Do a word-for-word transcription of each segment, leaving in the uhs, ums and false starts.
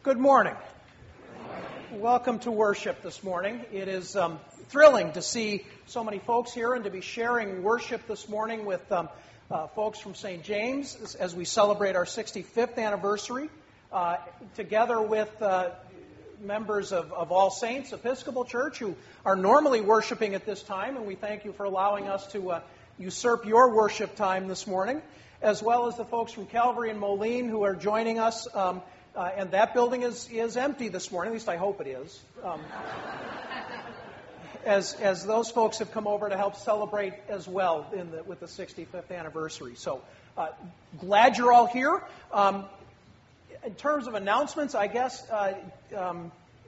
Good morning. Welcome to worship this morning. It is um, thrilling to see so many folks here and to be sharing worship this morning with um, uh, folks from Saint James as, as we celebrate our sixty-fifth anniversary, uh, together with uh, members of, of All Saints Episcopal Church who are normally worshiping at this time, and we thank you for allowing us to uh, usurp your worship time this morning, as well as the folks from Calvary and Moline who are joining us. Um, Uh, and that building is, is empty this morning, at least I hope it is, um, as, as those folks have come over to help celebrate as well in the, with the sixty-fifth anniversary. So uh, glad you're all here. Um, in terms of announcements, I guess uh, um,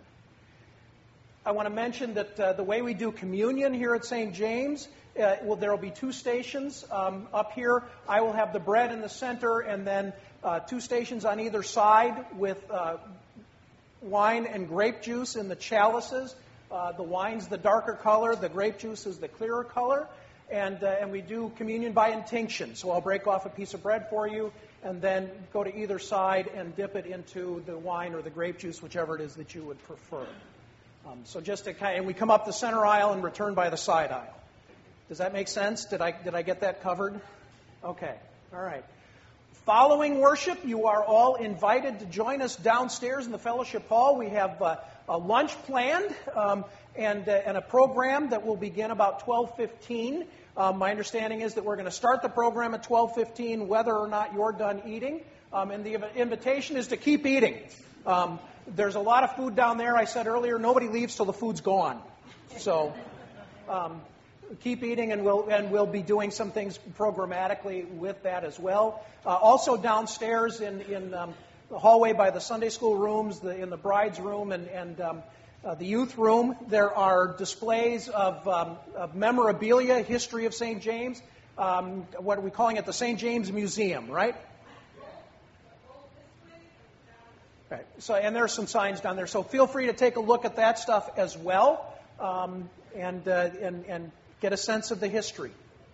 I want to mention that uh, the way we do communion here at Saint James, uh, well, there will be two stations um, up here. I will have the bread in the center, and then Uh, two stations on either side with uh, wine and grape juice in the chalices. Uh, the wine's the darker color, the grape juice is the clearer color, and uh, and we do communion by intinction. So I'll break off a piece of bread for you, and then go to either side and dip it into the wine or the grape juice, whichever it is that you would prefer. Um, so just to kind of, and we come up the center aisle and return by the side aisle. Does that make sense? Did I did I get that covered? Okay. All right. Following worship, you are all invited to join us downstairs in the fellowship hall. We have uh, a lunch planned um, and, uh, and a program that will begin about twelve fifteen. Um, my understanding is that we're going to start the program at twelve fifteen, whether or not you're done eating. Um, and the invitation is to keep eating. Um, there's a lot of food down there. I said earlier, nobody leaves till the food's gone. So Um, keep eating, and we'll and we'll be doing some things programmatically with that as well. Uh, also downstairs in in um, the hallway by the Sunday school rooms, the, in the bride's room and and um, uh, the youth room, there are displays of, um, of memorabilia, history of Saint James. Um, what are we calling it? The Saint James Museum, right? Right. So, and there are some signs down there. So feel free to take a look at that stuff as well, um, and uh, and and. get a sense of the history.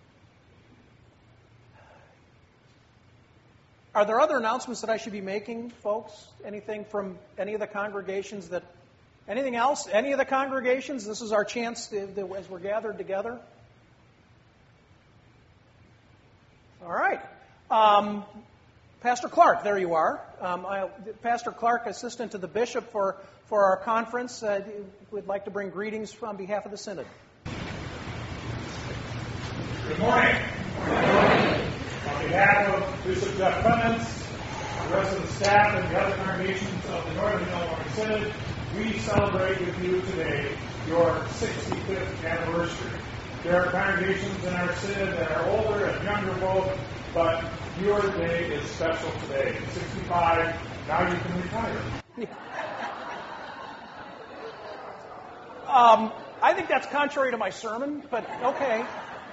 Are there other announcements that I should be making, folks? Anything from any of the congregations that, anything else? Any of the congregations? This is our chance to, to, as we're gathered together. All right. Um, Pastor Clark, there you are. Um, I, Pastor Clark, assistant to the bishop for, for our conference, uh, would like to bring greetings on behalf of the synod. Good morning. Good morning. On behalf of Bishop Jeff Clements, the rest of the staff, and the other congregations of the Northern Illinois Synod, we celebrate with you today your sixty-fifth anniversary. There are congregations in our synod that are older and younger both, but your day is special today. sixty-five, now you can retire. um, I think that's contrary to my sermon, but okay.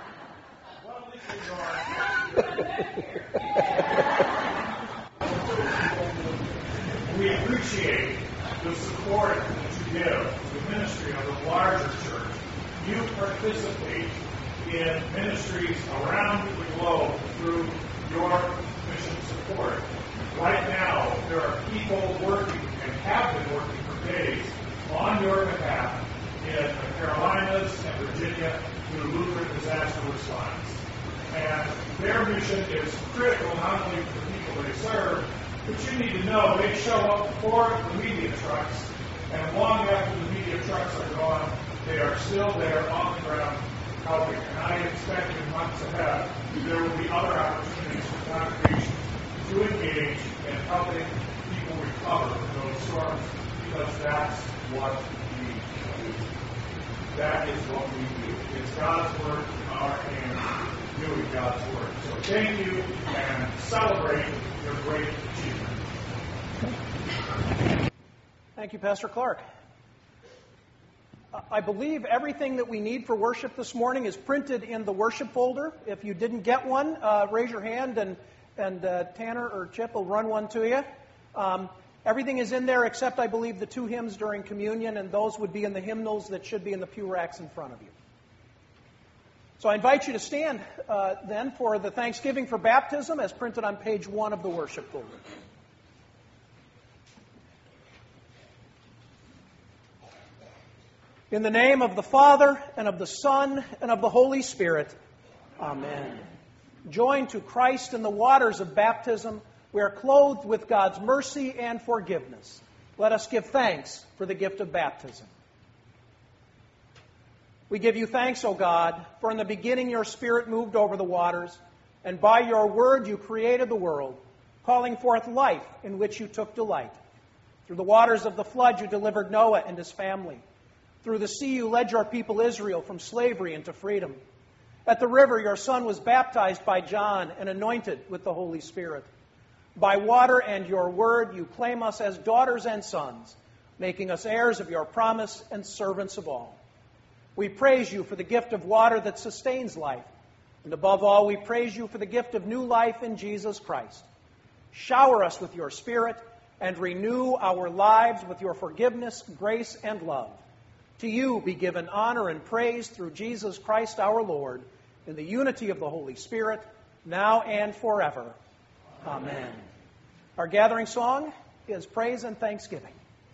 We appreciate the support that you give to the ministry of the larger church. You participate in ministries around the globe through your mission support. Right now, there are people working and have been working for days on your behalf in the Carolinas and Virginia through Lutheran disaster response. And their mission is critical not only for the people they serve, but you need to know they show up before the media trucks, and long after the media trucks are gone, they are still there on the ground helping. And I expect in months ahead there will be other opportunities for congregations to engage in helping people recover from those storms, because that's what we do. That is what we do. It's God's work in our hands, doing God's work. So thank you and celebrate your great achievement. Thank you, Pastor Clark. I believe everything that we need for worship this morning is printed in the worship folder. If you didn't get one, uh, raise your hand, and, and uh, Tanner or Chip will run one to you. Um, everything is in there except, I believe, the two hymns during communion, and those would be in the hymnals that should be in the pew racks in front of you. So I invite you to stand uh, then for the Thanksgiving for Baptism as printed on page one of the worship folder. In the name of the Father, and of the Son, and of the Holy Spirit. Amen. Joined to Christ in the waters of baptism, we are clothed with God's mercy and forgiveness. Let us give thanks for the gift of baptism. We give you thanks, O God, for in the beginning your Spirit moved over the waters, and by your word you created the world, calling forth life in which you took delight. Through the waters of the flood you delivered Noah and his family. Through the sea you led your people Israel from slavery into freedom. At the river your Son was baptized by John and anointed with the Holy Spirit. By water and your word you claim us as daughters and sons, making us heirs of your promise and servants of all. We praise you for the gift of water that sustains life. And above all, we praise you for the gift of new life in Jesus Christ. Shower us with your Spirit and renew our lives with your forgiveness, grace, and love. To you be given honor and praise through Jesus Christ our Lord, in the unity of the Holy Spirit, now and forever. Amen. Amen. Our gathering song is Praise and Thanksgiving.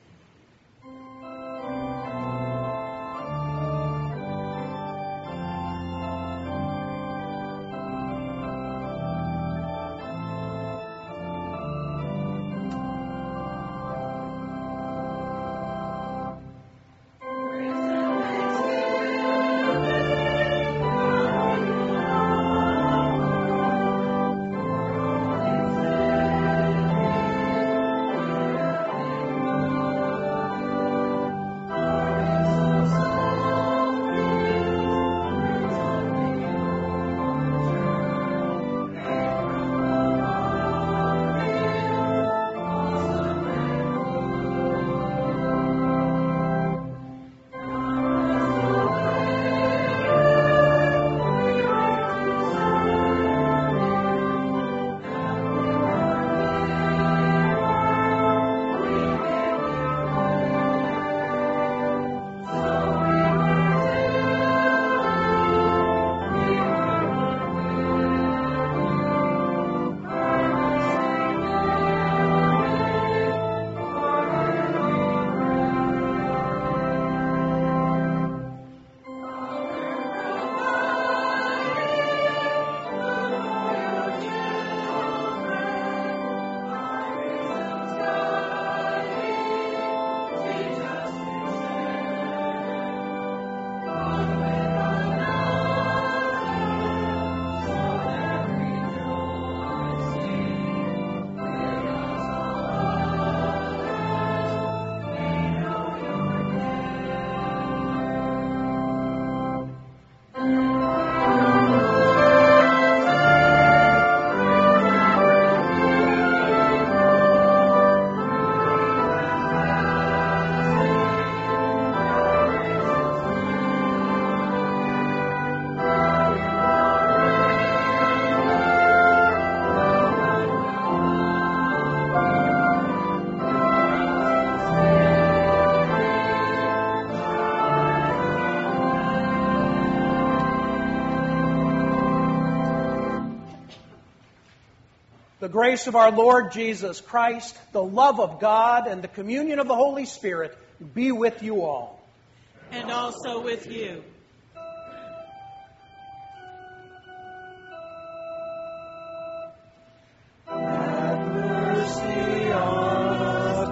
The grace of our Lord Jesus Christ, the love of God, and the communion of the Holy Spirit be with you all. And also with you. Have mercy on us,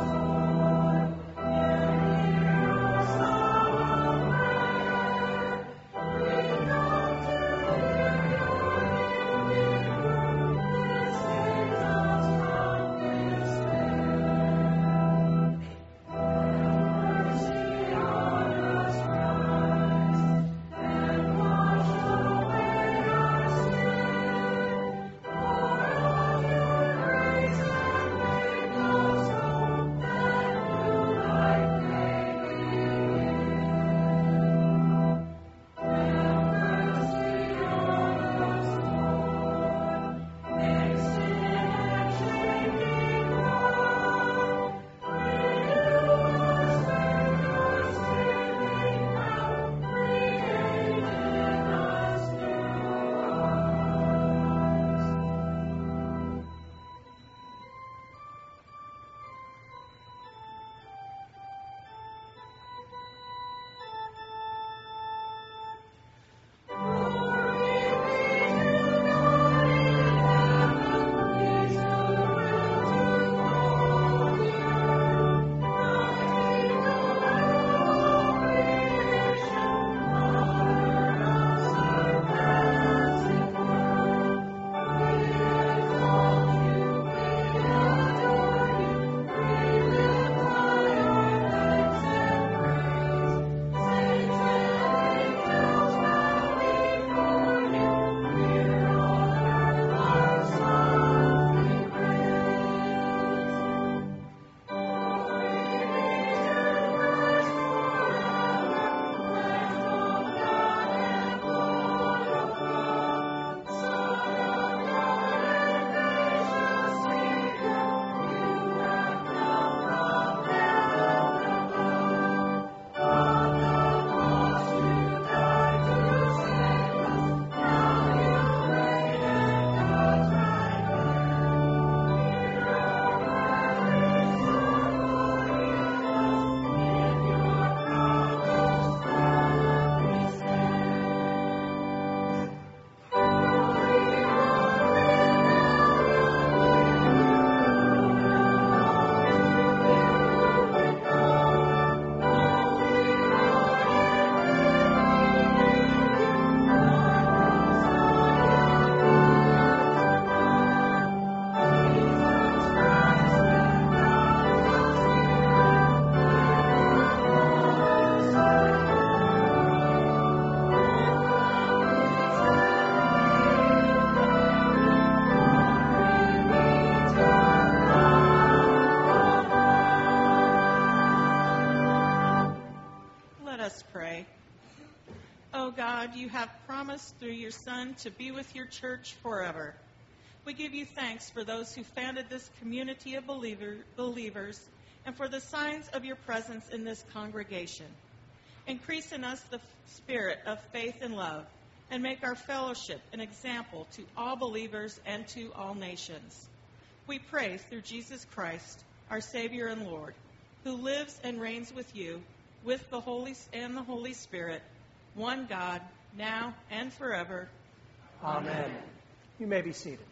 God, you have promised through your Son to be with your church forever. We give you thanks for those who founded this community of believer, believers and for the signs of your presence in this congregation. Increase in us the spirit of faith and love, and make our fellowship an example to all believers and to all nations. We pray through Jesus Christ, our Savior and Lord, who lives and reigns with you, with the Holy and the Holy Spirit, one God, now and forever. Amen. Amen. You may be seated.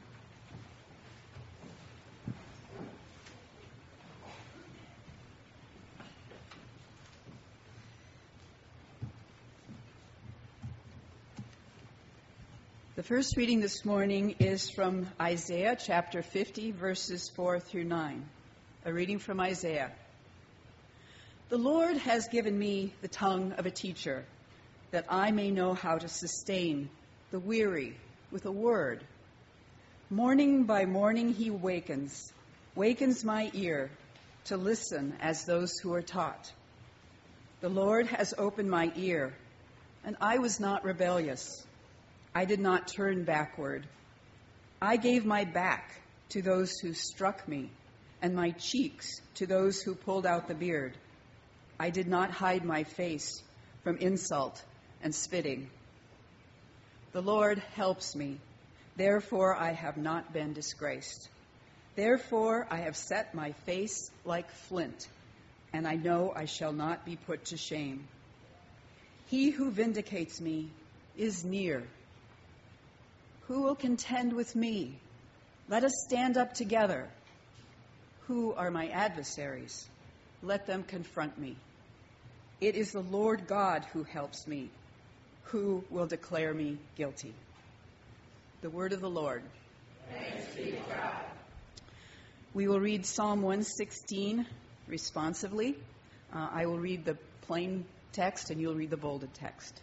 The first reading this morning is from Isaiah chapter fifty, verses four through nine. A reading from Isaiah. The Lord has given me the tongue of a teacher, that I may know how to sustain the weary with a word. Morning by morning he wakens, wakens my ear to listen as those who are taught. The Lord has opened my ear, and I was not rebellious. I did not turn backward. I gave my back to those who struck me, and my cheeks to those who pulled out the beard. I did not hide my face from insult and spitting. The Lord helps me. Therefore I have not been disgraced. Therefore I have set my face like flint, and I know I shall not be put to shame. He who vindicates me is near. Who will contend with me? Let us stand up together. Who are my adversaries? Let them confront me. It is the Lord God who helps me. Who will declare me guilty? The word of the Lord. Thanks be to God. We will read Psalm one sixteen responsively. Uh, I will read the plain text and you'll read the bolded text.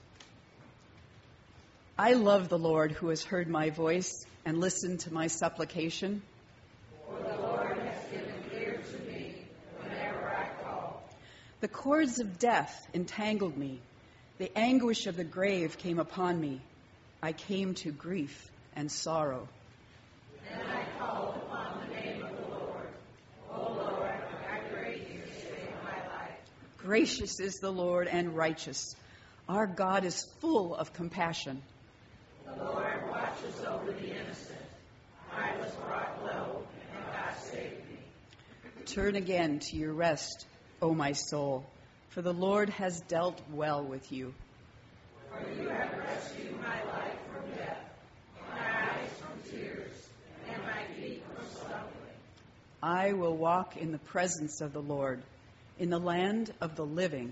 I love the Lord who has heard my voice and listened to my supplication. For the Lord has given ear to me whenever I call. The cords of death entangled me. The anguish of the grave came upon me. I came to grief and sorrow. Then I called upon the name of the Lord. O Lord, I pray you save my life. Gracious is the Lord and righteous. Our God is full of compassion. The Lord watches over the innocent. I was brought low, and God saved me. Turn again to your rest, O my soul, for the Lord has dealt well with you. For you have rescued my life from death, my eyes from tears, and my feet from stumbling. I will walk in the presence of the Lord, in the land of the living.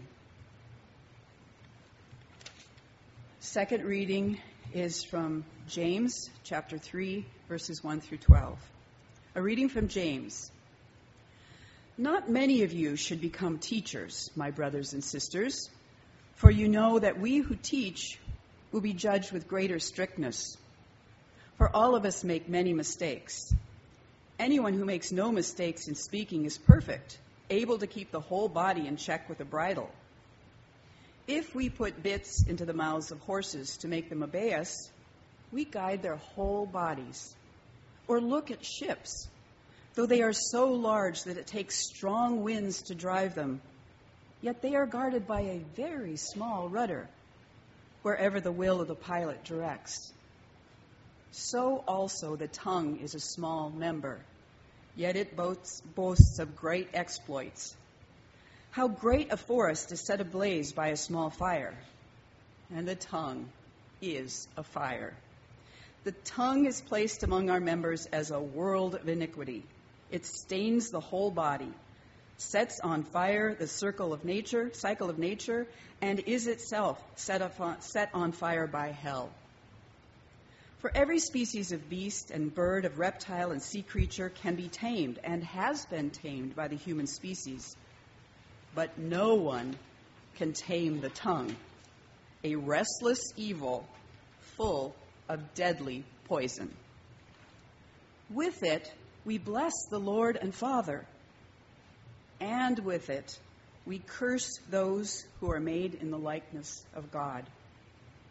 Second reading is from James chapter three, verses one through twelve. A reading from James. Not many of you should become teachers, my brothers and sisters, for you know that we who teach will be judged with greater strictness. For all of us make many mistakes. Anyone who makes no mistakes in speaking is perfect, able to keep the whole body in check with a bridle. If we put bits into the mouths of horses to make them obey us, we guide their whole bodies. Or look at ships. Though they are so large that it takes strong winds to drive them, yet they are guarded by a very small rudder, wherever the will of the pilot directs. So also the tongue is a small member, yet it boasts, boasts of great exploits. How great a forest is set ablaze by a small fire, and the tongue is a fire. The tongue is placed among our members as a world of iniquity. It stains the whole body, sets on fire the circle of nature, cycle of nature, and is itself set, on, set on fire by hell. For every species of beast and bird, of reptile and sea creature can be tamed and has been tamed by the human species. But no one can tame the tongue, a restless evil full of deadly poison. With it, we bless the Lord and Father, and with it, we curse those who are made in the likeness of God.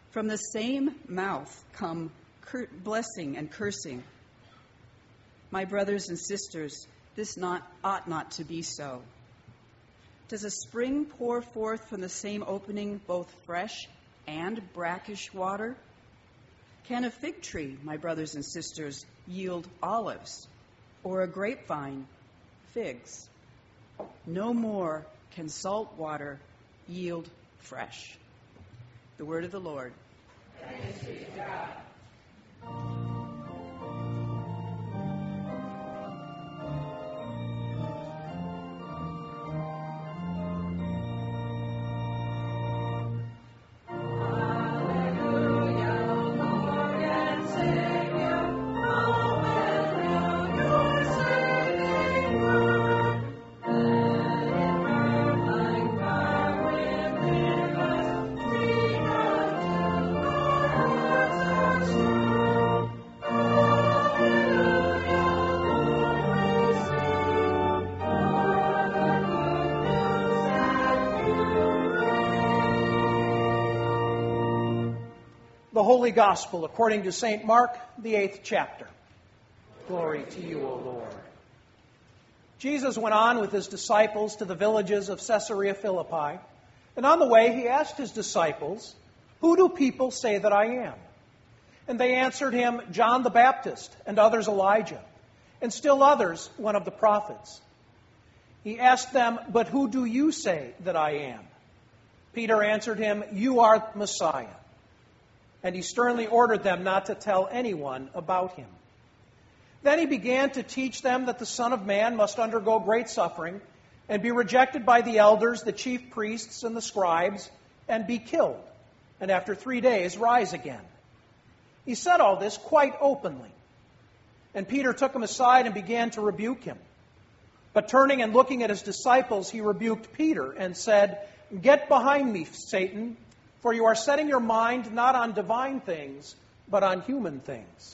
From the same mouth come cur- blessing and cursing. My brothers and sisters, this not, ought not to be so. Does a spring pour forth from the same opening both fresh and brackish water? Can a fig tree, my brothers and sisters, yield olives, or a grapevine figs? No more can salt water yield fresh. The word of the Lord. Thanks be to God. The Holy Gospel according to Saint Mark, the eighth chapter. Glory to you, O Lord. Jesus went on with his disciples to the villages of Caesarea Philippi, and on the way he asked his disciples, "Who do people say that I am?" And they answered him, "John the Baptist, and others Elijah, and still others one of the prophets." He asked them, "But who do you say that I am?" Peter answered him, "You are Messiah." And he sternly ordered them not to tell anyone about him. Then he began to teach them that the Son of Man must undergo great suffering and be rejected by the elders, the chief priests, and the scribes, and be killed, and after three days rise again. He said all this quite openly. And Peter took him aside and began to rebuke him. But turning and looking at his disciples, he rebuked Peter and said, "Get behind me, Satan, for you are setting your mind not on divine things, but on human things."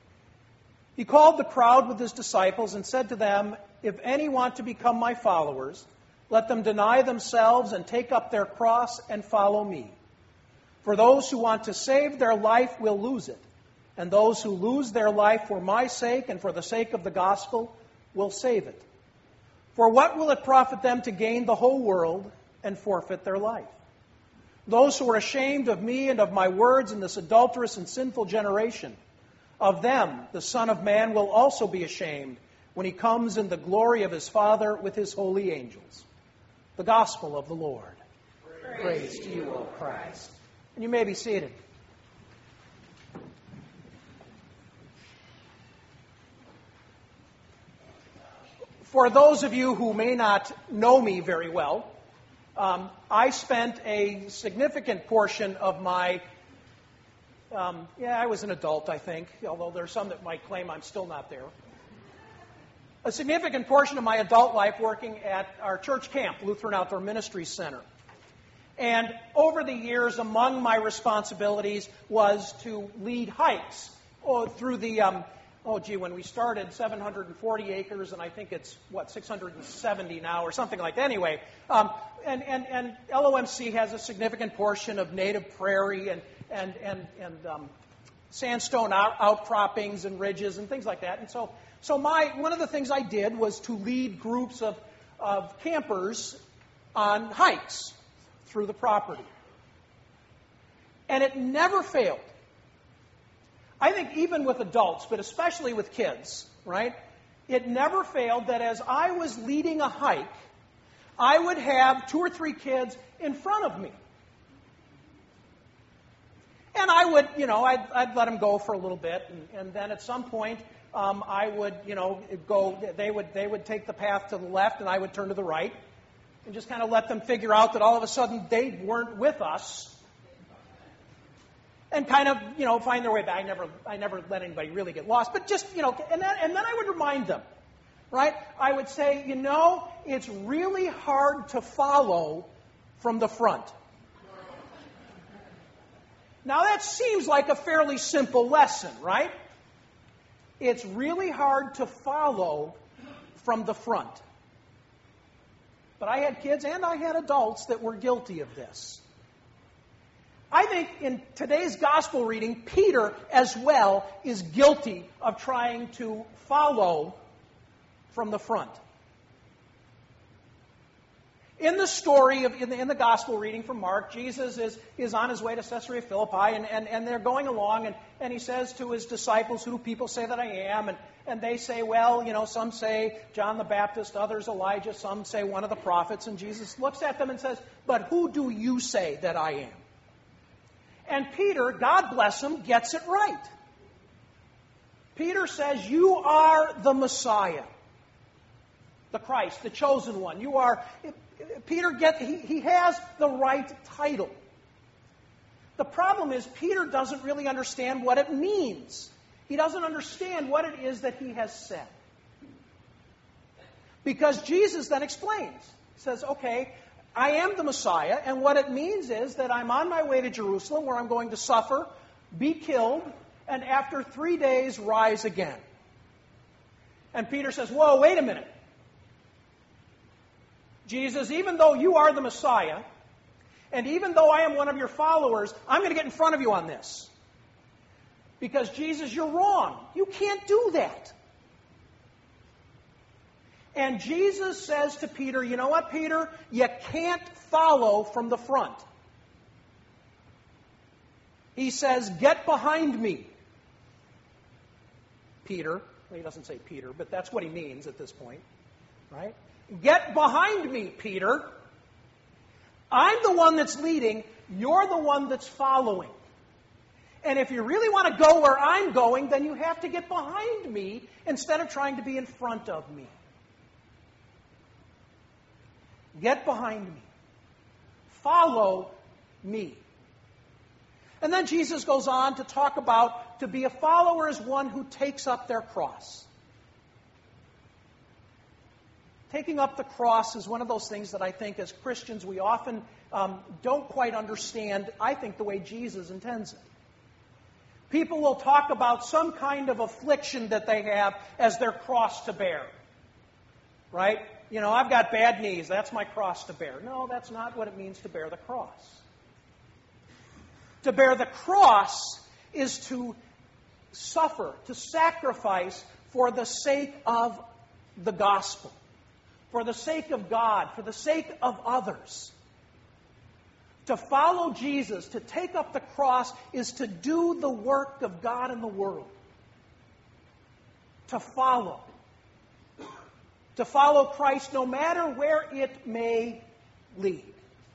He called the crowd with his disciples and said to them, "If any want to become my followers, let them deny themselves and take up their cross and follow me. For those who want to save their life will lose it, and those who lose their life for my sake and for the sake of the gospel will save it. For what will it profit them to gain the whole world and forfeit their life? Those who are ashamed of me and of my words in this adulterous and sinful generation, of them the Son of Man will also be ashamed when he comes in the glory of his Father with his holy angels." The Gospel of the Lord. Praise, Praise to you, O Christ. And you may be seated. For those of you who may not know me very well, Um, I spent a significant portion of my, um, yeah, I was an adult, I think, although there are some that might claim I'm still not there. A significant portion of my adult life working at our church camp, Lutheran Outdoor Ministries Center. And over the years, among my responsibilities was to lead hikes oh, through the, um, oh gee, when we started, seven hundred forty acres, and I think it's, what, six hundred seventy now, or something like that. Anyway, um, and, and, and L O M C has a significant portion of native prairie and, and, and, and um, sandstone out, outcroppings and ridges and things like that. And so, so my, one of the things I did was to lead groups of, of campers on hikes through the property. And it never failed. I think even with adults, but especially with kids, right? It never failed that as I was leading a hike, I would have two or three kids in front of me. And I would, you know, I'd, I'd let them go for a little bit, and, and then at some point, um, I would, you know, go, they would, they would take the path to the left, and I would turn to the right, and just kind of let them figure out that all of a sudden they weren't with us, and kind of, you know, find their way back. I never, I never let anybody really get lost, but just, you know, and then, and then I would remind them, right? I would say, you know, it's really hard to follow from the front. Now that seems like a fairly simple lesson, right? It's really hard to follow from the front. But I had kids and I had adults that were guilty of this. I think in today's gospel reading, Peter as well is guilty of trying to follow from the front. In the story, of, in, the, in the gospel reading from Mark, Jesus is, is on his way to Caesarea Philippi, and, and, and they're going along, and, and he says to his disciples, "Who do people say that I am?" And, and they say, well, you know, some say John the Baptist, others Elijah, some say one of the prophets. And Jesus looks at them and says, "But who do you say that I am?" And Peter, God bless him, gets it right. Peter says, "You are the Messiah, the Christ, the chosen one. You are..." Peter get he, he has the right title. The problem is Peter doesn't really understand what it means. He doesn't understand what it is that he has said. Because Jesus then explains. He says, okay, I am the Messiah, and what it means is that I'm on my way to Jerusalem where I'm going to suffer, be killed, and after three days rise again. And Peter says, whoa, wait a minute. Jesus, even though you are the Messiah, and even though I am one of your followers, I'm going to get in front of you on this. Because, Jesus, you're wrong. You can't do that. And Jesus says to Peter, you know what, Peter? You can't follow from the front. He says, get behind me, Peter. Well, he doesn't say Peter, but that's what he means at this point, right? Get behind me, Peter. I'm the one that's leading. You're the one that's following. And if you really want to go where I'm going, then you have to get behind me instead of trying to be in front of me. Get behind me. Follow me. And then Jesus goes on to talk about to be a follower is one who takes up their cross. Taking up the cross is one of those things that I think as Christians we often um, don't quite understand, I think, the way Jesus intends it. People will talk about some kind of affliction that they have as their cross to bear. Right? You know, I've got bad knees, that's my cross to bear. No, that's not what it means to bear the cross. To bear the cross is to suffer, to sacrifice for the sake of the gospel. For the sake of God, for the sake of others. To follow Jesus, to take up the cross, is to do the work of God in the world. To follow. To follow Christ no matter where it may lead.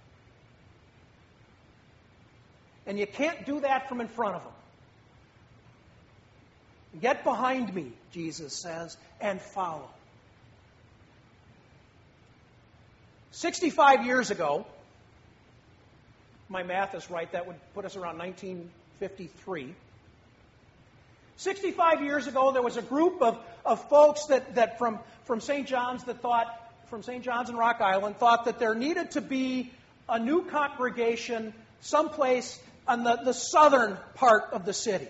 And you can't do that from in front of Him. Get behind me, Jesus says, and follow. sixty-five years ago, my math is right, that would put us around nineteen fifty-three. sixty-five years ago, there was a group of, of folks that, that from, from Saint John's that thought, from Saint John's and Rock Island, thought that there needed to be a new congregation someplace on the, the southern part of the city.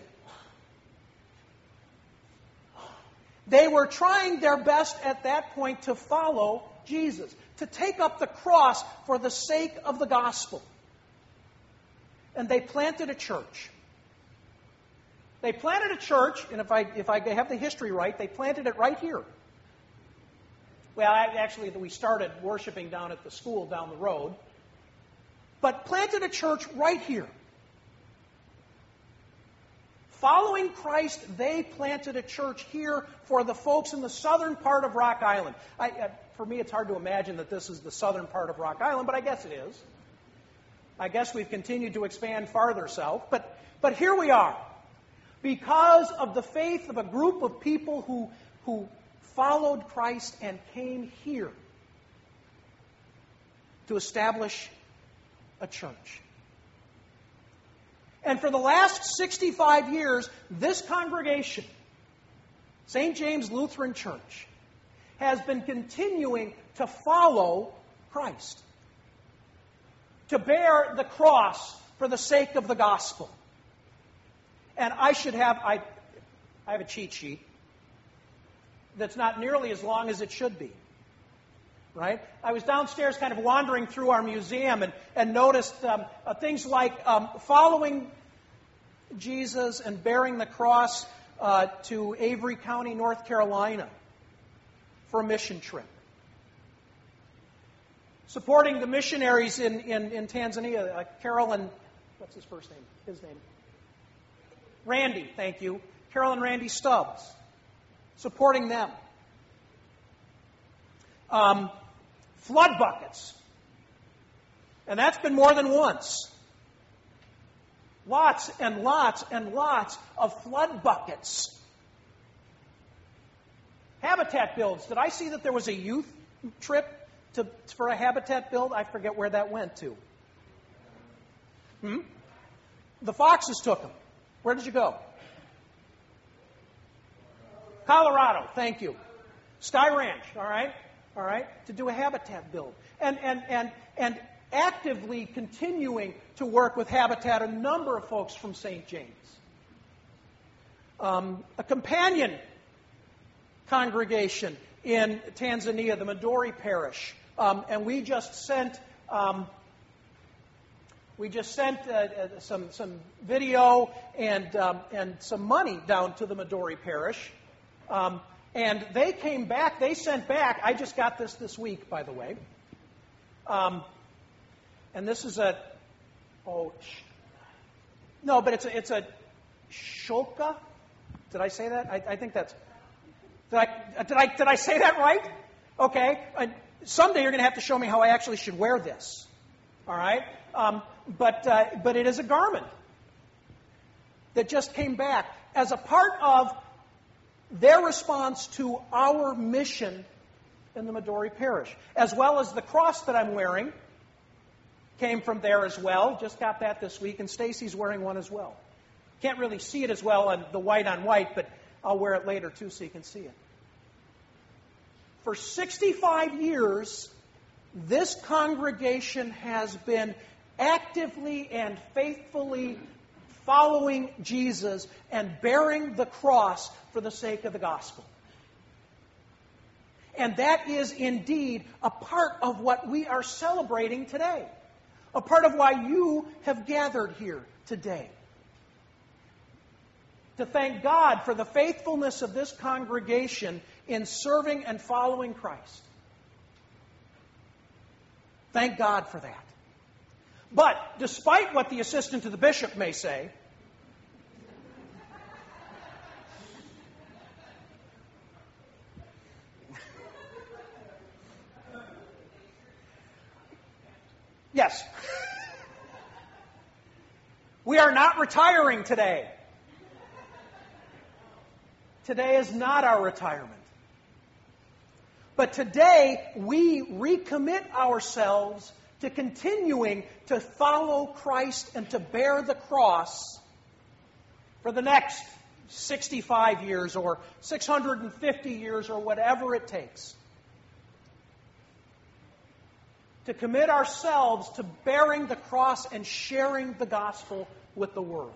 They were trying their best at that point to follow Jesus, to take up the cross for the sake of the gospel. And they planted a church. They planted a church, and if I if I have the history right, they planted it right here. Well, actually, we started worshiping down at the school down the road, but planted a church right here. Following Christ, they planted a church here for the folks in the southern part of Rock Island. I, I, for me, it's hard to imagine that this is the southern part of Rock Island, but I guess it is. I guess we've continued to expand farther south, but, but here we are. Because of the faith of a group of people who, who followed Christ and came here to establish a church. And for the last sixty-five years, this congregation, Saint James Lutheran Church, has been continuing to follow Christ. To bear the cross for the sake of the gospel. And I should have, I, I have a cheat sheet that's not nearly as long as it should be. right? I was downstairs kind of wandering through our museum and, and noticed um, uh, things like um, following Jesus and bearing the cross uh, to Avery County, North Carolina for a mission trip. Supporting the missionaries in, in, in Tanzania, uh, Carol and, what's his first name? His name? Randy, thank you. Carol and Randy Stubbs. Supporting them. Um, flood buckets. And that's been more than once. Lots and lots and lots of flood buckets. Habitat builds. Did I see that there was a youth trip to, for a habitat build? I forget where that went to. Hmm? The Foxes took them. Where did you go? Colorado. Thank you. Sky Ranch. All right. All right. To do a habitat build. And, and, and, and actively continuing to work with Habitat, a number of folks from Saint James. Um, a companion congregation in Tanzania, the Midori Parish, um, and we just sent um, we just sent uh, uh, some some video and um, and some money down to the Midori Parish, um, and they came back. They sent back. I just got this this week, by the way, um, and this is a oh sh- no, but it's a it's a shoka. Did I say that? I, I think that's. Did I, did I, did I say that right? Okay. Uh, someday you're going to have to show me how I actually should wear this. All right? Um, but, uh, but it is a garment that just came back as a part of their response to our mission in the Midori Parish, as well as the cross that I'm wearing came from there as well. Just got that this week, and Stacy's wearing one as well. Can't really see it as well on the white on white, but I'll wear it later, too, so you can see it. For sixty-five years, this congregation has been actively and faithfully following Jesus and bearing the cross for the sake of the gospel. And that is indeed a part of what we are celebrating today. A part of why you have gathered here today. To thank God for the faithfulness of this congregation in serving and following Christ. Thank God for that. But despite what the assistant to the bishop may say, yes, we are not retiring today. Today is not our retirement. But today, we recommit ourselves to continuing to follow Christ and to bear the cross for the next sixty-five years or six hundred fifty years or whatever it takes. To commit ourselves to bearing the cross and sharing the gospel with the world.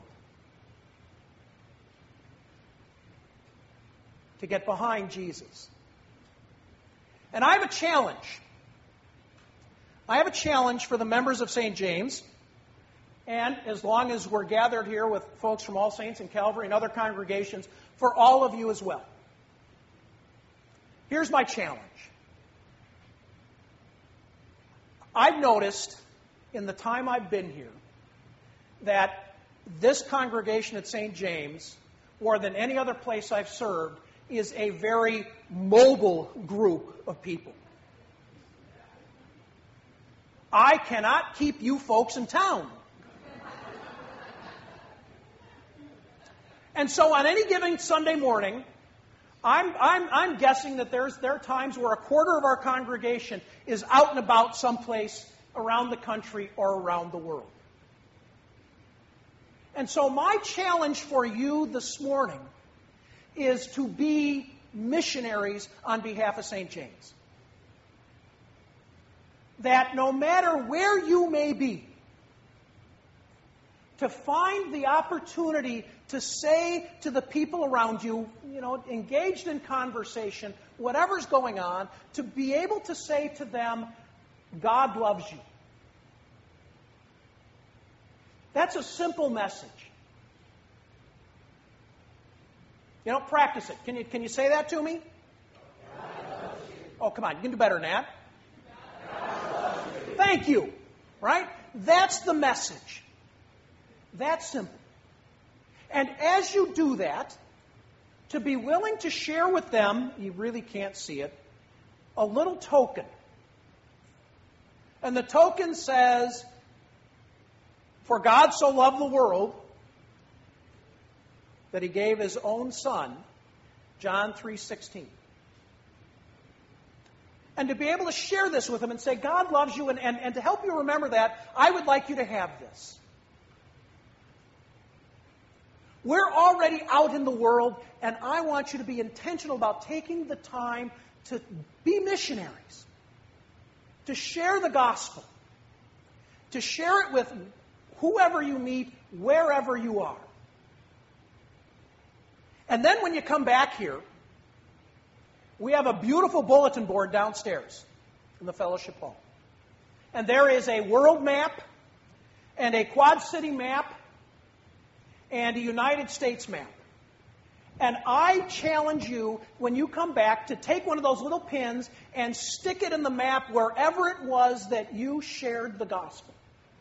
To get behind Jesus. And I have a challenge. I have a challenge for the members of Saint James, and as long as we're gathered here with folks from All Saints and Calvary and other congregations, for all of you as well. Here's my challenge. I've noticed in the time I've been here that this congregation at Saint James, more than any other place I've served, is a very mobile group of people. I cannot keep you folks in town. And so on any given Sunday morning, I'm, I'm, I'm guessing that there's, there are times where a quarter of our congregation is out and about someplace around the country or around the world. And so my challenge for you this morning is to be missionaries on behalf of Saint James. That no matter where you may be, to find the opportunity to say to the people around you, you know, engaged in conversation, whatever's going on, to be able to say to them, God loves you. That's a simple message. You know, practice it. Can you, can you say that to me? Oh, come on. You can do better than that. Thank you. Right? That's the message. That's simple. And as you do that, to be willing to share with them, you really can't see it, a little token. And the token says, for God so loved the world that he gave his own son, John three sixteen. And to be able to share this with them and say, God loves you, and, and, and to help you remember that, I would like you to have this. We're already out in the world, and I want you to be intentional about taking the time to be missionaries, to share the gospel, to share it with whoever you meet, wherever you are. And then when you come back here, we have a beautiful bulletin board downstairs in the fellowship hall. And there is a world map and a Quad City map and a United States map. And I challenge you, when you come back, to take one of those little pins and stick it in the map wherever it was that you shared the gospel.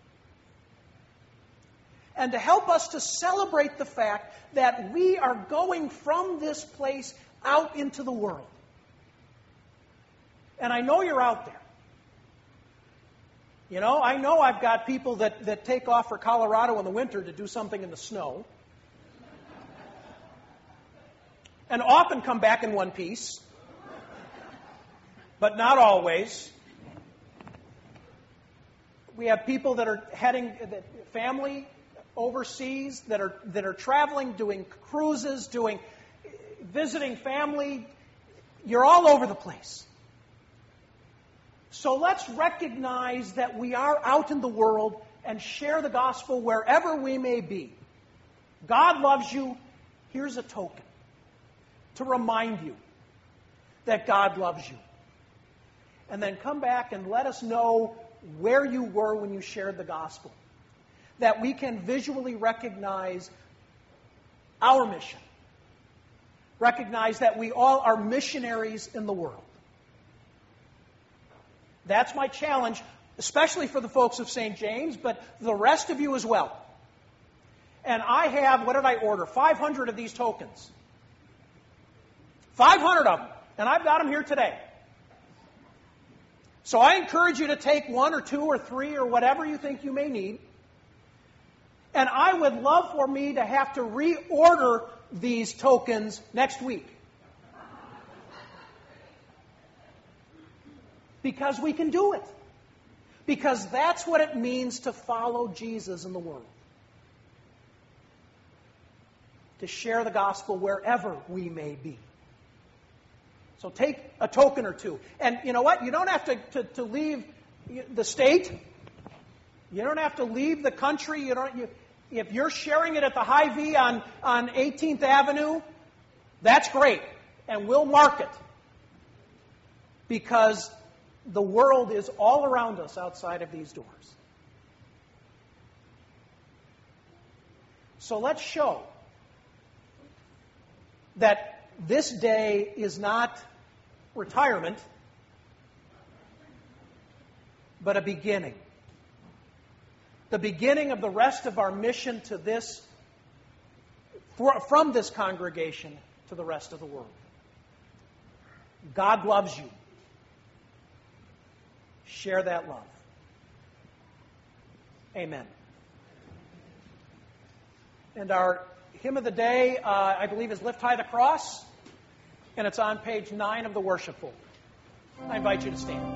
And to help us to celebrate the fact that we are going from this place out into the world. And I know you're out there. You know, I know I've got people that, that take off for Colorado in the winter to do something in the snow. And often come back in one piece. But not always. We have people that are heading, family overseas, that are that are traveling, doing cruises, doing visiting family. You're all over the place. So let's recognize that we are out in the world and share the gospel wherever we may be. God loves you. Here's a token to remind you that God loves you. And then come back and let us know where you were when you shared the gospel. That we can visually recognize our mission. Recognize that we all are missionaries in the world. That's my challenge, especially for the folks of Saint James, but the rest of you as well. And I have, what did I order? five hundred of these tokens. five hundred of them. And I've got them here today. So I encourage you to take one or two or three or whatever you think you may need. And I would love for me to have to reorder these tokens next week. Because we can do it. Because that's what it means to follow Jesus in the world. To share the gospel wherever we may be. So take a token or two. And you know what? You don't have to, to, to leave the state. You don't have to leave the country. You don't. You, if you're sharing it at the Hy-Vee on, on eighteenth Avenue, that's great. And we'll mark it. Because the world is all around us outside of these doors. So let's show that this day is not retirement, but a beginning. The beginning of the rest of our mission to this, from this congregation to the rest of the world. God loves you. Share that love. Amen. And our hymn of the day, uh, I believe, is Lift High the Cross, and it's on page nine of the worship folder. I invite you to stand.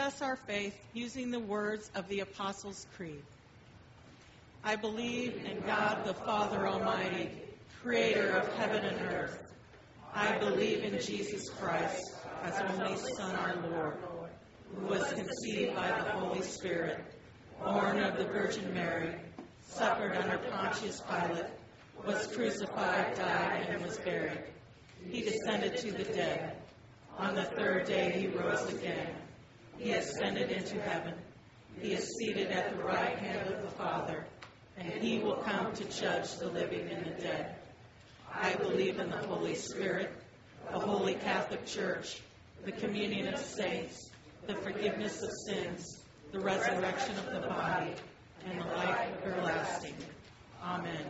confess our faith using the words of the Apostles' Creed. I believe in God the Father Almighty, creator of heaven and earth. I believe in Jesus Christ, as only Son, our Lord, who was conceived by the Holy Spirit, born of the Virgin Mary, suffered under Pontius Pilate, was crucified, died, and was buried. He descended to the dead. On the third day he rose again. He ascended into heaven. He is seated at the right hand of the Father, and he will come to judge the living and the dead. I believe in the Holy Spirit, the Holy Catholic Church, the communion of saints, the forgiveness of sins, the resurrection of the body, and the life everlasting. Amen.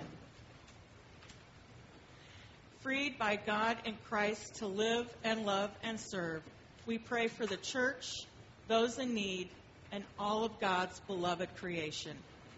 Freed by God in Christ to live and love and serve, we pray for the church, those in need, and all of God's beloved creation.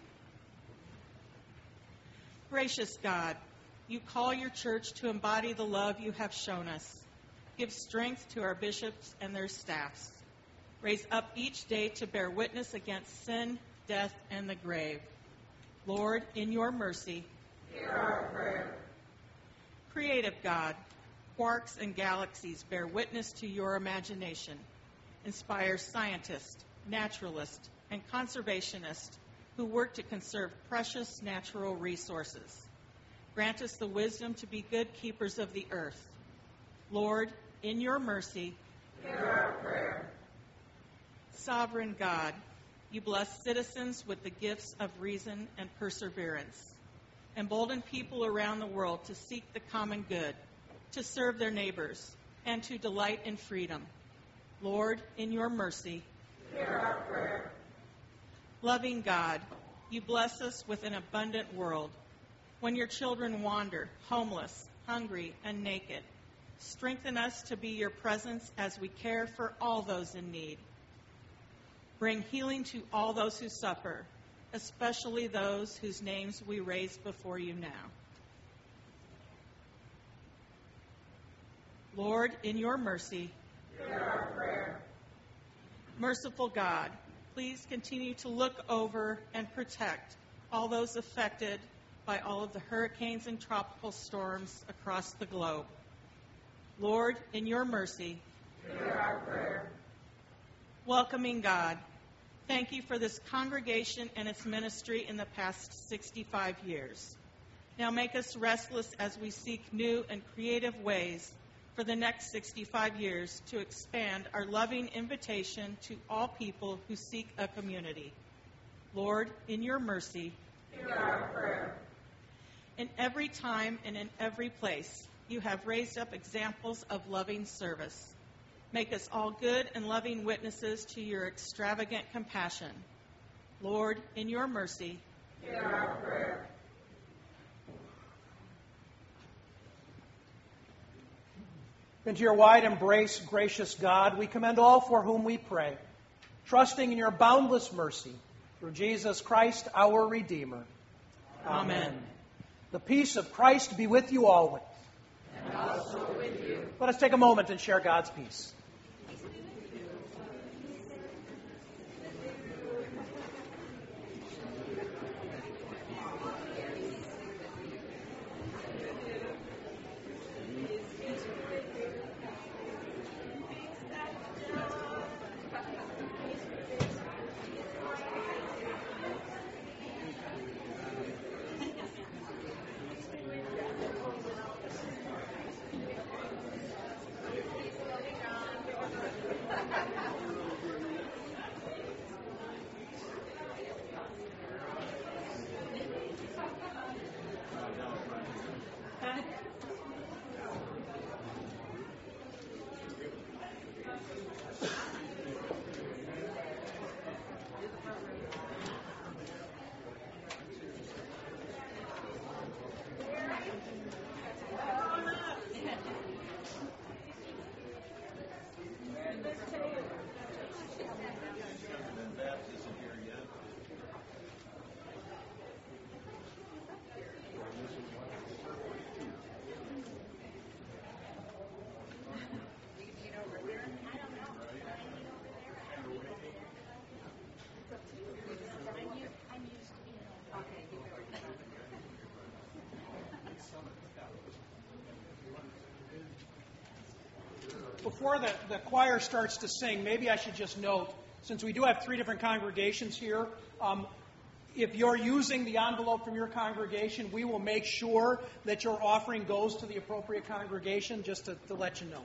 Gracious God, you call your church to embody the love you have shown us. Give strength to our bishops and their staffs. Raise up each day to bear witness against sin, death, and the grave. Lord, in your mercy, Hear our prayer. Creative God, quarks and galaxies bear witness to your imagination. Inspire scientists, naturalists, and conservationists who work to conserve precious natural resources. Grant us the wisdom to be good keepers of the earth. Lord, in your mercy, Hear our prayer. Sovereign God, you bless citizens with the gifts of reason and perseverance. Embolden people around the world to seek the common good, to serve their neighbors, and to delight in freedom. Lord, in your mercy, Hear our prayer. Loving God, you bless us with an abundant world. When your children wander, homeless, hungry, and naked, strengthen us to be your presence as we care for all those in need. Bring healing to all those who suffer, especially those whose names we raise before you now. Lord, in your mercy, Hear our prayer. Merciful God, please continue to look over and protect all those affected by all of the hurricanes and tropical storms across the globe. Lord, in your mercy, Hear our prayer. Welcoming God, thank you for this congregation and its ministry in the past sixty-five years. Now make us restless as we seek new and creative ways for the next sixty-five years to expand our loving invitation to all people who seek a community. Lord, in your mercy, Hear our prayer. in every time and in every place, you have raised up examples of loving service. Make us all good and loving witnesses to your extravagant compassion. Lord, in your mercy, Hear our prayer. Into your wide embrace, gracious God, we commend all for whom we pray, trusting in your boundless mercy, through Jesus Christ, our Redeemer. Amen. The peace of Christ be with you always. And also with you. Let us take a moment and share God's peace. before the, the choir starts to sing, maybe I should just note, since we do have three different congregations here, um, if you're using the envelope from your congregation, we will make sure that your offering goes to the appropriate congregation, just to, to let you know.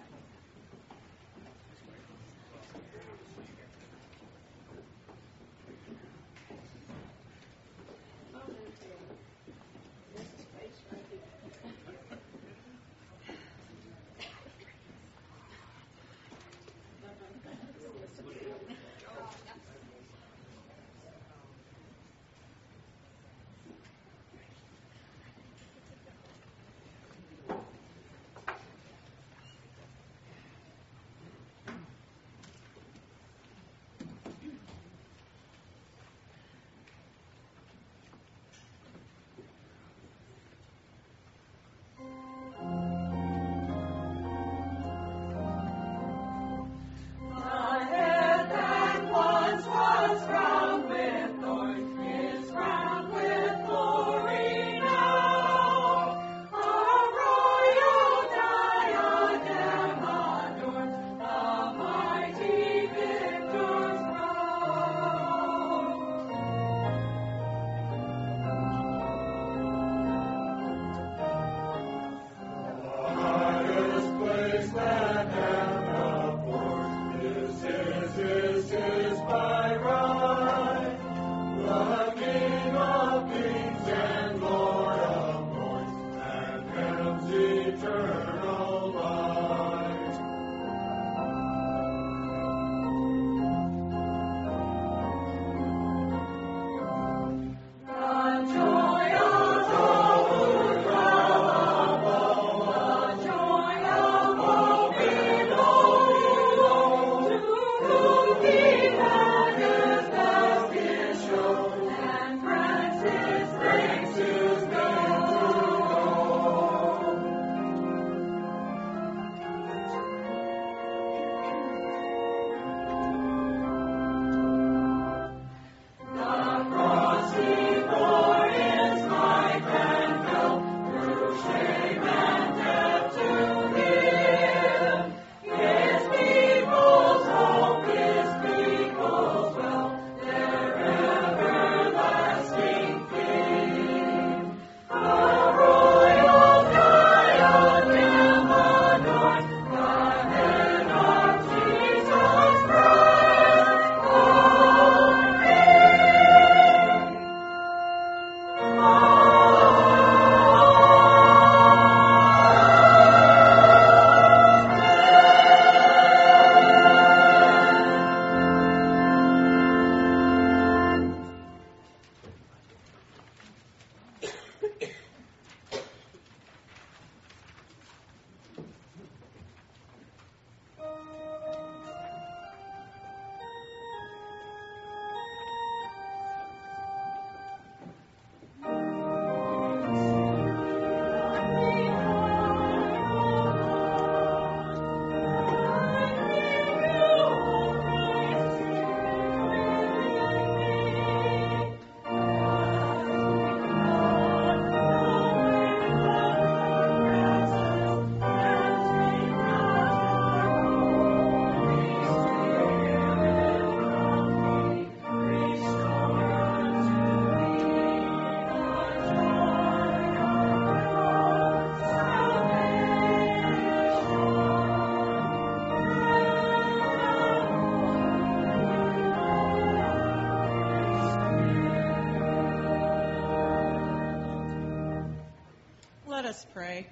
Let us pray.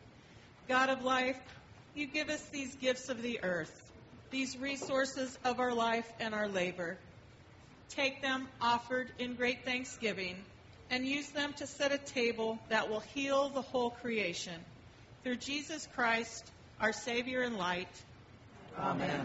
God of life, you give us these gifts of the earth, these resources of our life and our labor. Take them, offered in great thanksgiving, and use them to set a table that will heal the whole creation. Through Jesus Christ, our Savior and light. Amen.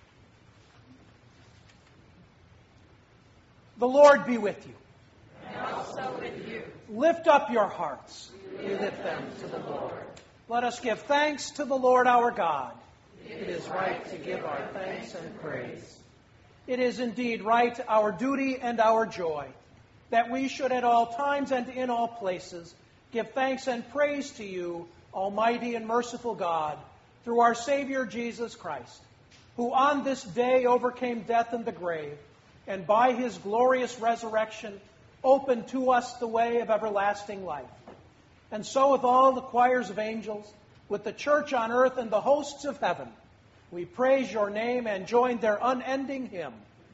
The Lord be with you. And also with you. Lift up your hearts. We lift them to the Lord. Let us give thanks to the Lord our God. It is right to give our thanks and praise. It is indeed right, our duty and our joy, that we should at all times and in all places give thanks and praise to you, Almighty and merciful God, through our Savior Jesus Christ, who on this day overcame death and the grave, and by his glorious resurrection opened to us the way of everlasting life. And so with all the choirs of angels, with the church on earth and the hosts of heaven, we praise your name and join their unending hymn.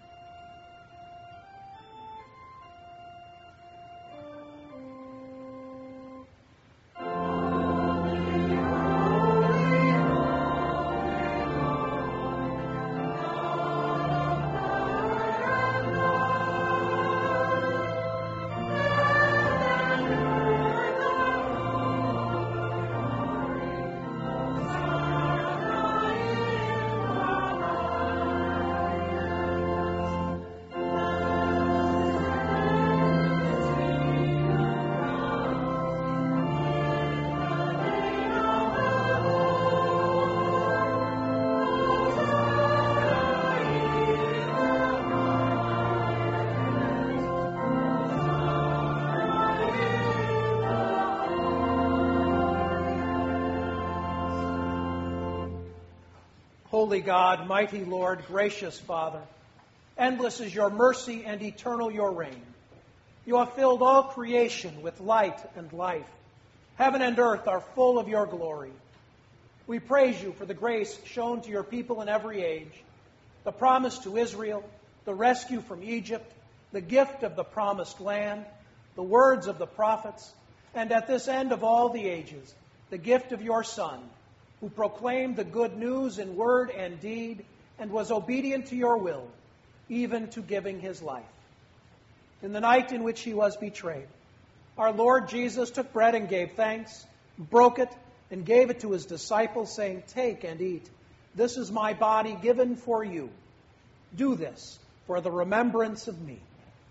Holy God, mighty Lord, gracious Father, endless is your mercy and eternal your reign. You have filled all creation with light and life. Heaven and earth are full of your glory. We praise you for the grace shown to your people in every age, the promise to Israel, the rescue from Egypt, the gift of the promised land, the words of the prophets, and at this end of all the ages, the gift of your Son, who proclaimed the good news in word and deed and was obedient to your will, even to giving his life. In the night in which he was betrayed, our Lord Jesus took bread and gave thanks, broke it, and gave it to his disciples, saying, "Take and eat. This is my body given for you. Do this for the remembrance of me."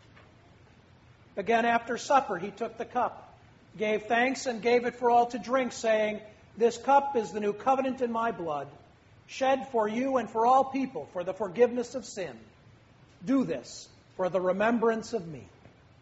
Again, after supper, he took the cup, gave thanks, and gave it for all to drink, saying, "This cup is the new covenant in my blood, shed for you and for all people for the forgiveness of sin. Do this for the remembrance of me."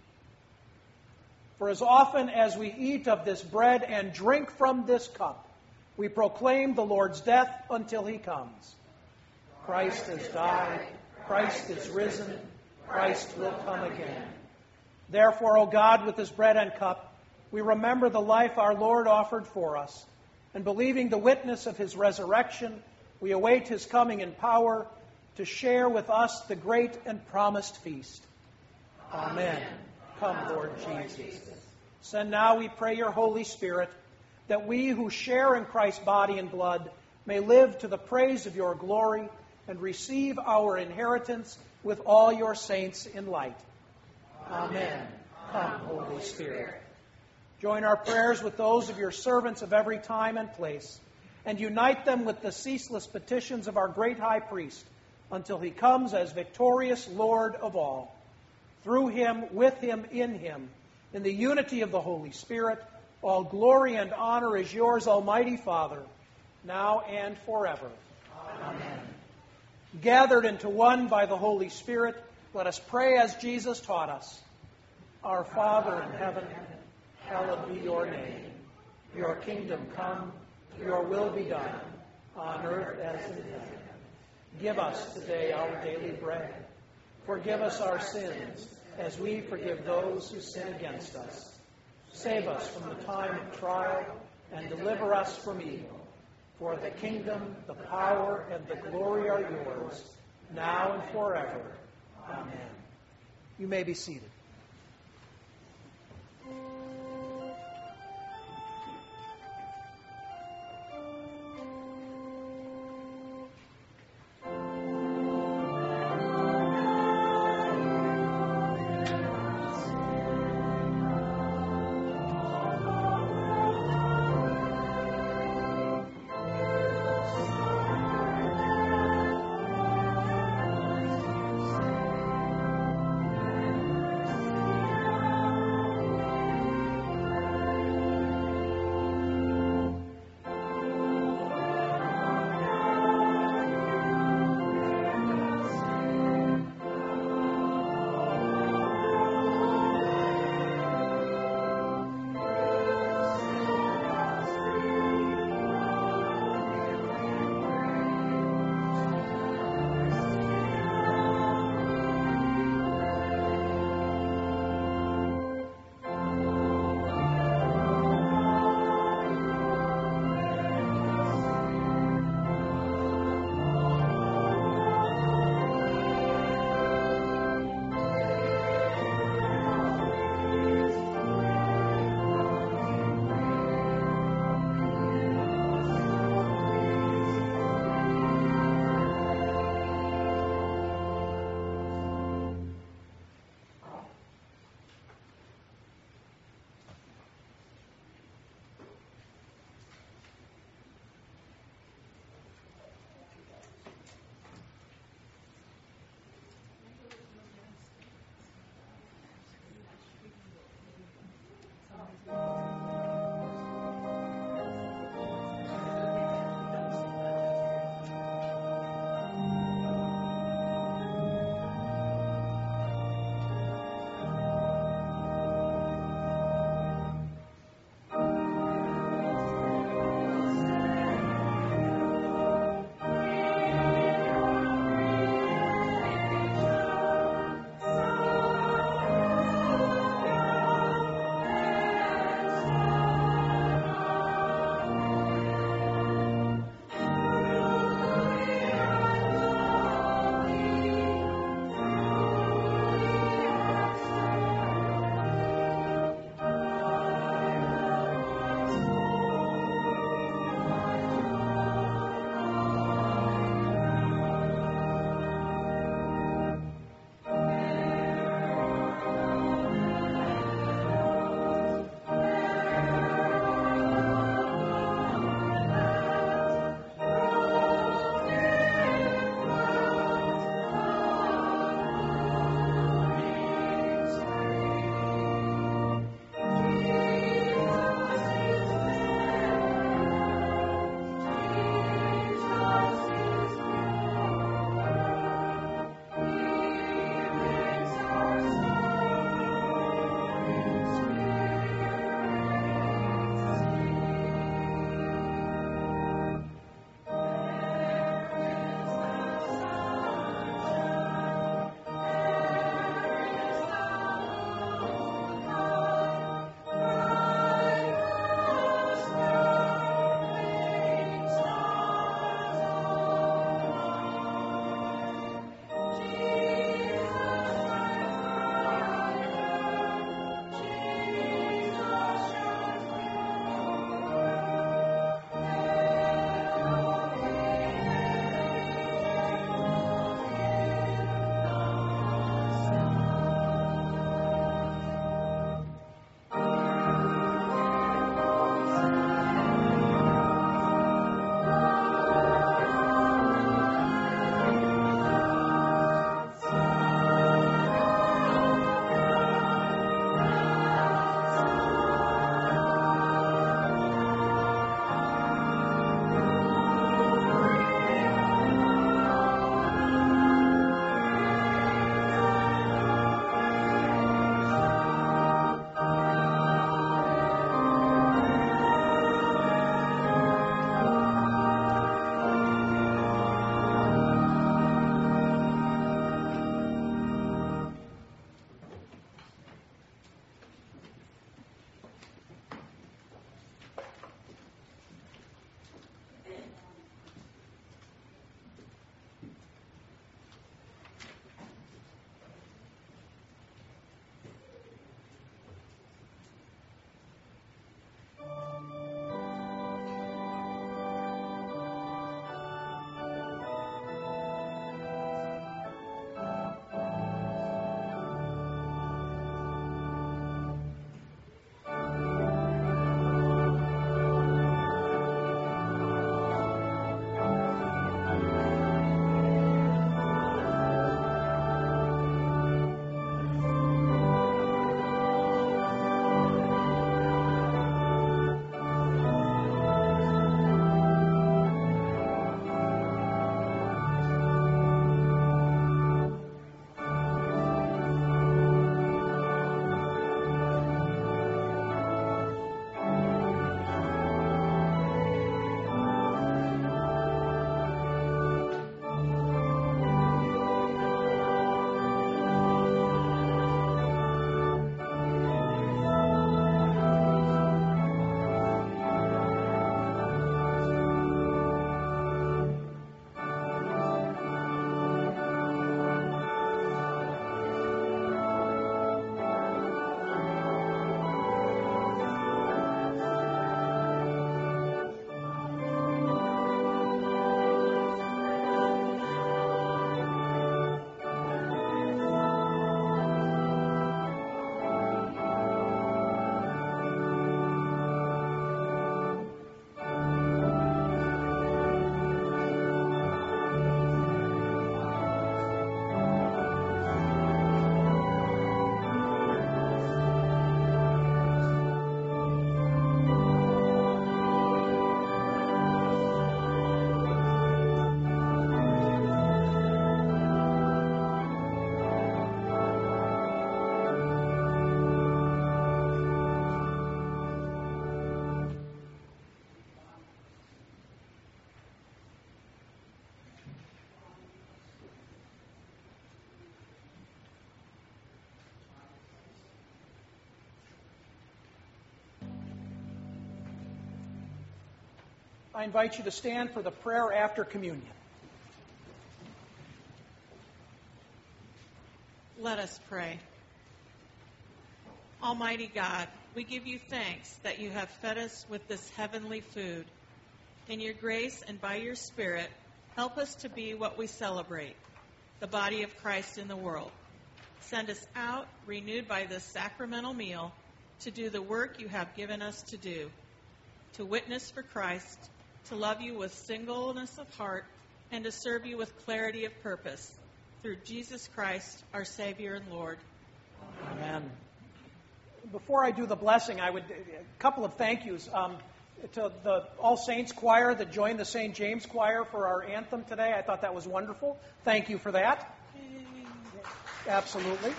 For as often as we eat of this bread and drink from this cup, we proclaim the Lord's death until he comes. Christ has died. Christ is risen. Christ will come again. Therefore, O God, with this bread and cup, we remember the life our Lord offered for us, and believing the witness of his resurrection, we await his coming in power to share with us the great and promised feast. Amen. Come, Lord Jesus. Send now, we pray, your Holy Spirit, that we who share in Christ's body and blood may live to the praise of your glory and receive our inheritance with all your saints in light. Amen. Come, Holy Spirit. Join our prayers with those of your servants of every time and place, and unite them with the ceaseless petitions of our great high priest until he comes as victorious Lord of all. Through him, with him, in him, in the unity of the Holy Spirit, all glory and honor is yours, Almighty Father, now and forever. Amen. Gathered into one by the Holy Spirit, let us pray as Jesus taught us. Our Father in heaven, hallowed be your name. Your kingdom come, your will be done, on earth as in heaven. Give us today our daily bread. Forgive us our sins, as we forgive those who sin against us. Save us from the time of trial, and deliver us from evil. For the kingdom, the power, and the glory are yours, now and forever. Amen. You may be seated. I invite you to stand for the prayer after communion. Let us pray. Almighty God, we give you thanks that you have fed us with this heavenly food. In your grace and by your Spirit, help us to be what we celebrate, the body of Christ in the world. Send us out, renewed by this sacramental meal, to do the work you have given us to do, to witness for Christ, to love you with singleness of heart, and to serve you with clarity of purpose. Through Jesus Christ, our Savior and Lord. Amen. Before I do the blessing, I would a couple of thank yous um, to the All Saints Choir that joined the Saint James Choir for our anthem today. I thought that was wonderful. Thank you for that. Absolutely.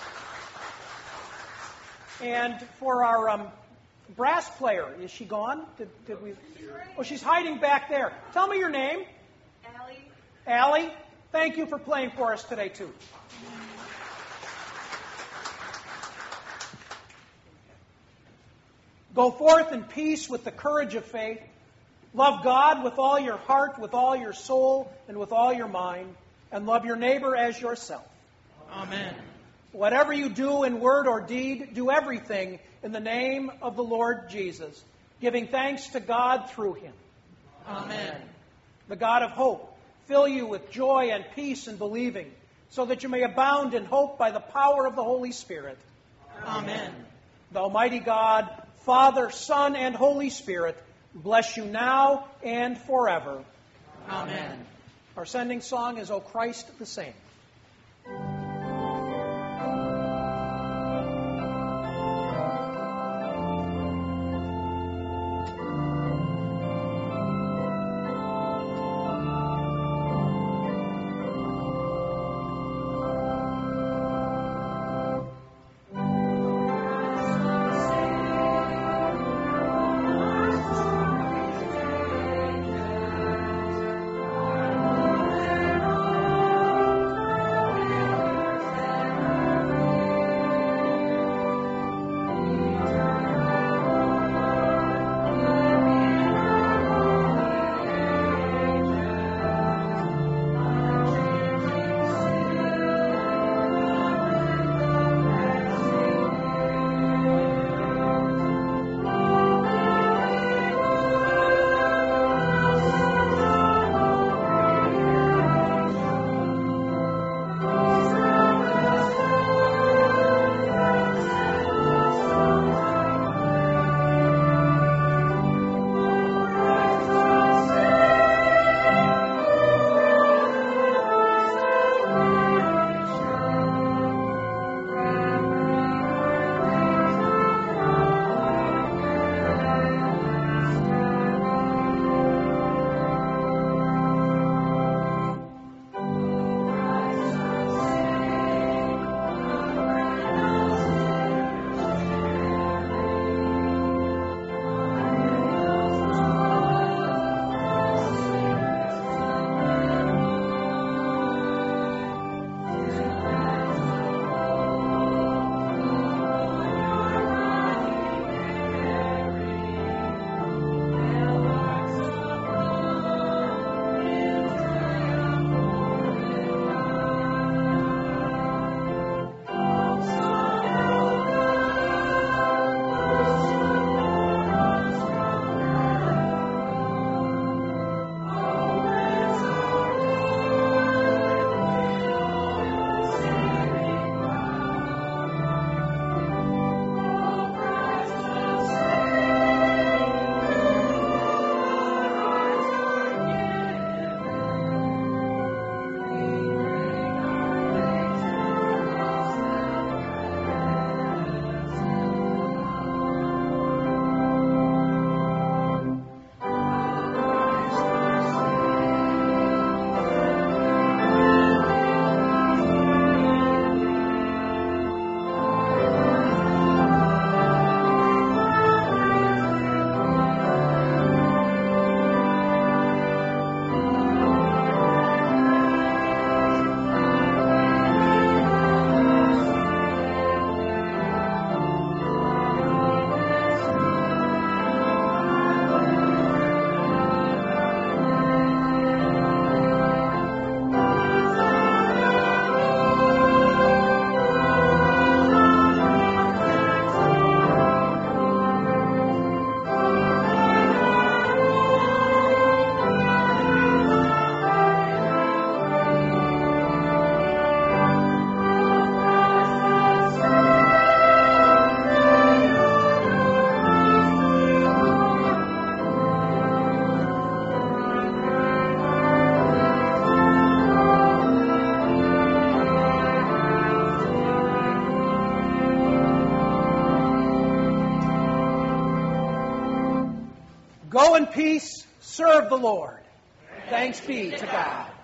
And for our um, brass player, is she gone? Did, did we? Oh, she's hiding back there. Tell me your name. Allie. Allie. Thank you for playing for us today, too. Go forth in peace with the courage of faith. Love God with all your heart, with all your soul, and with all your mind. And love your neighbor as yourself. Amen. Whatever you do in word or deed, do everything in the name of the Lord Jesus, giving thanks to God through him. Amen. The God of hope fill you with joy and peace in believing, so that you may abound in hope by the power of the Holy Spirit. Amen. The Almighty God, Father, Son, and Holy Spirit, bless you now and forever. Amen. Our sending song is O Christ the Same. Amen. Go in peace. Serve the Lord. Thanks be to God.